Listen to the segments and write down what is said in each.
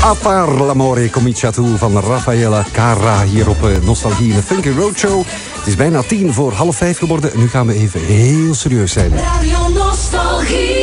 A far l'amore cominciato van Raffaella Carrà hier op Nostalgie in de Funky Roadshow. Het is bijna 4:45 geworden. Nu gaan we even heel serieus zijn. Radio Nostalgie.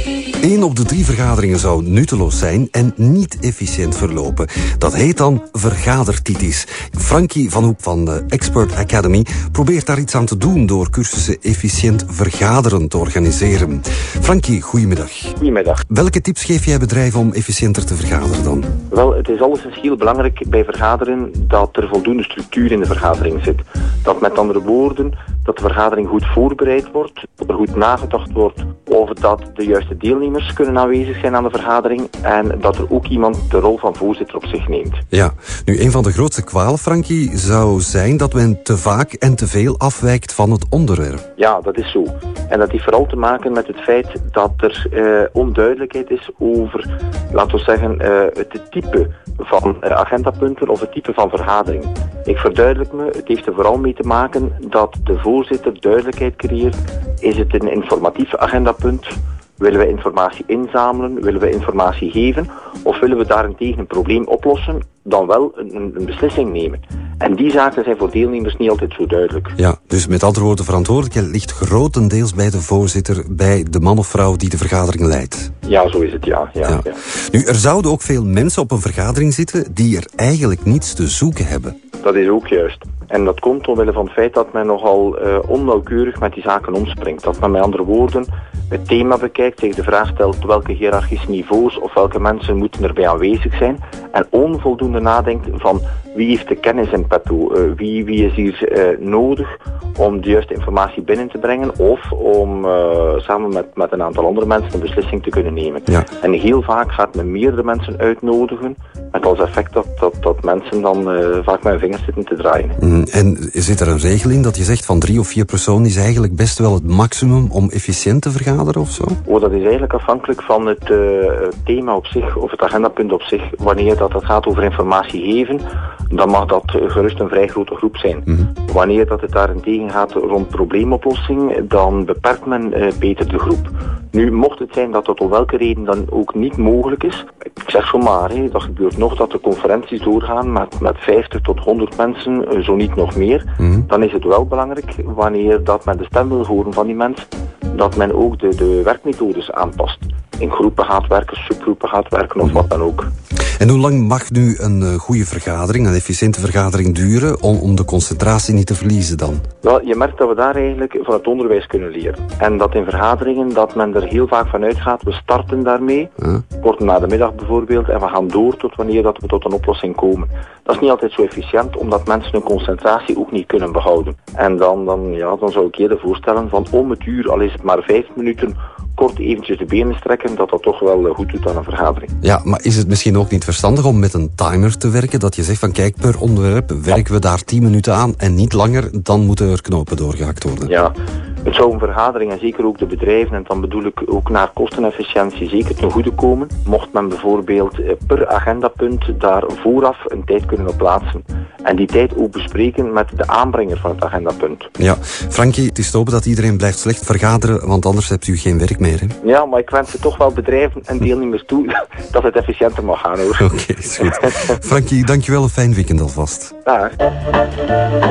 1 op de 3 vergaderingen zou nutteloos zijn en niet efficiënt verlopen. Dat heet dan vergadertitis. Frankie van Hoep van Expert Academy probeert daar iets aan te doen door cursussen efficiënt vergaderen te organiseren. Frankie, goedemiddag. Goedemiddag. Welke tips geef jij bedrijven om efficiënter te vergaderen dan? Wel, het is alleszins heel belangrijk bij vergaderen dat er voldoende structuur in de vergadering zit. Dat met andere woorden, dat de vergadering goed voorbereid wordt, dat er goed nagedacht wordt over dat de juiste deelnemers kunnen aanwezig zijn aan de vergadering en dat er ook iemand de rol van voorzitter op zich neemt. Ja, nu een van de grootste kwalen, Frankie, zou zijn dat men te vaak en te veel afwijkt van het onderwerp. Ja, dat is zo. En dat heeft vooral te maken met het feit dat er onduidelijkheid is over, laten we zeggen, het type van agendapunten of het type van vergadering. Ik verduidelijk me, het heeft er vooral mee te maken dat de voorzitter duidelijkheid creëert. Is het een informatief agendapunt? Willen we informatie inzamelen? Willen we informatie geven? Of willen we daarentegen een probleem oplossen? Dan wel een beslissing nemen. En die zaken zijn voor deelnemers niet altijd zo duidelijk. Ja, dus met andere woorden, verantwoordelijkheid ligt grotendeels bij de voorzitter, bij de man of vrouw die de vergadering leidt. Ja, zo is het, ja. Nu, er zouden ook veel mensen op een vergadering zitten die er eigenlijk niets te zoeken hebben. Dat is ook juist. En dat komt omwille van het feit dat men nogal onnauwkeurig met die zaken omspringt. Dat men met andere woorden het thema bekijkt, zich de vraag stelt welke hiërarchische niveaus of welke mensen moeten erbij aanwezig zijn. En onvoldoende nadenkt van wie heeft de kennis in petto, wie is hier nodig om de juiste informatie binnen te brengen of om samen met een aantal andere mensen een beslissing te kunnen nemen. Ja. En heel vaak gaat men meerdere mensen uitnodigen met als effect dat mensen dan vaak met hun vingers zitten te draaien. En zit er een regel in dat je zegt van 3 of 4 personen is eigenlijk best wel het maximum om efficiënt te vergaderen of zo? Oh, dat is eigenlijk afhankelijk van het thema op zich of het agendapunt op zich. Wanneer dat gaat over informatie geven, dan mag dat gerust een vrij grote groep zijn. Wanneer dat het daarentegen gaat rond probleemoplossing, dan beperkt men beter de groep. Nu, mocht het zijn dat dat om welke reden dan ook niet mogelijk is, ik zeg zomaar, dat gebeurt nog dat de conferenties doorgaan met 50 tot 100 mensen, zo niet nog meer, dan is het wel belangrijk, wanneer dat men de stem wil horen van die mensen, dat men ook de werkmethodes aanpast. In groepen gaat werken, subgroepen gaat werken of wat dan ook. En hoe lang mag nu een goede vergadering, een efficiënte vergadering duren om de concentratie niet te verliezen dan? Wel, je merkt dat we daar eigenlijk van het onderwijs kunnen leren. En dat in vergaderingen dat men er heel vaak van uitgaat, we starten daarmee, kort na de middag bijvoorbeeld, en we gaan door tot wanneer dat we tot een oplossing komen. Dat is niet altijd zo efficiënt, omdat mensen hun concentratie ook niet kunnen behouden. En dan zou ik eerder voorstellen van om het uur, al is het maar 5 minuten, kort eventjes de benen strekken, dat toch wel goed doet aan een vergadering. Ja, maar is het misschien ook niet verstandig om met een timer te werken? Dat je zegt van kijk, per onderwerp werken we daar 10 minuten aan en niet langer, dan moeten er knopen doorgehakt worden. Ja, het zou een vergadering en zeker ook de bedrijven, en dan bedoel ik ook naar kostenefficiëntie, zeker ten goede komen. Mocht men bijvoorbeeld per agendapunt daar vooraf een tijd kunnen op plaatsen. En die tijd ook bespreken met de aanbrenger van het agendapunt. Ja, Frankie, het is te hopen dat iedereen blijft slecht vergaderen, want anders hebt u geen werk meer, hè? Ja, maar ik wens het toch wel bedrijven en deelnemers toe dat het efficiënter mag gaan, hoor. Oké, is goed. Frankie, dankjewel, een fijn weekend alvast. Dag.